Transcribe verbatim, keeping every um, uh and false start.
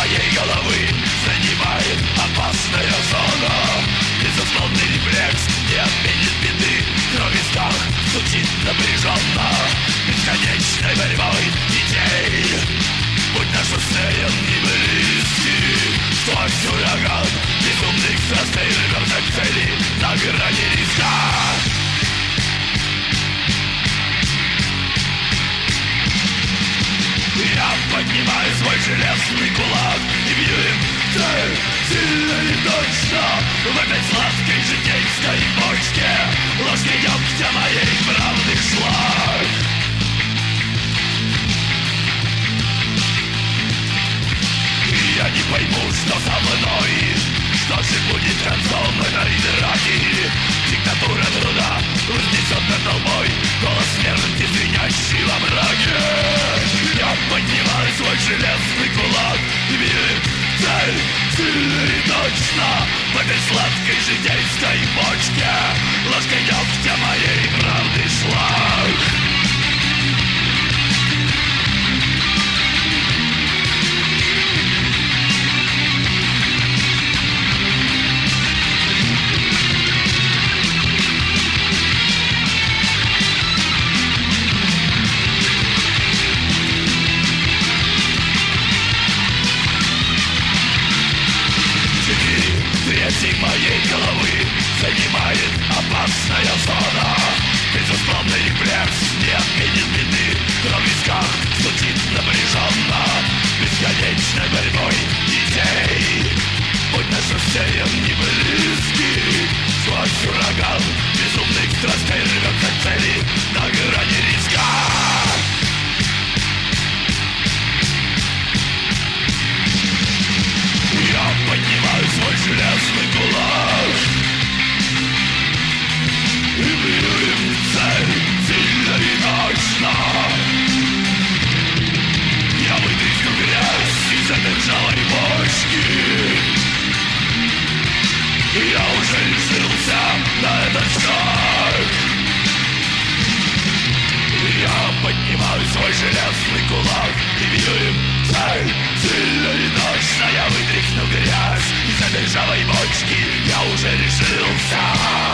моей головы занимает опасная зона. Безусловный рефлекс не отменит беды, крови страх стучит напряженно бесконечной борьбой идей. Будь наш расстоян не близкий, сквозь ураган безумных страстей рвемся к цели на грани риска. Я поднимаю свой железный кулак и бью им цель сильно и точно в этой сладкой житейской бочке ложки дегтя моей правды шлак. Я не пойму, что со мной, что же будет концом этой драки. Диктатура труда вознесет над толпой голос смерти, звенящий во мраке. Я поднимаю свой железный кулак и бью цель сильно и точно в этой сладкой житейской бочке ложкой дегтя моей правды шлак. Трети моей головы занимает опасная зона. Безусловный рефлекс не отменит беды, кровь в висках стучит напряженно бесконечной борьбой идей. Будь наш рассеян не близкий, сквозь ураган безумных страстей рвется к цели на грани риска. Я поднимаю свой железный кулак и бью им цель сильно и точно. Я вытряхну грязь из этой ржавой бочки. Я уже решился на этот шаг. Я поднимаю свой железный кулак и бью им цель сильно и точно. Я вытряхну грязь из этой ржавой бочки. Я уже решился.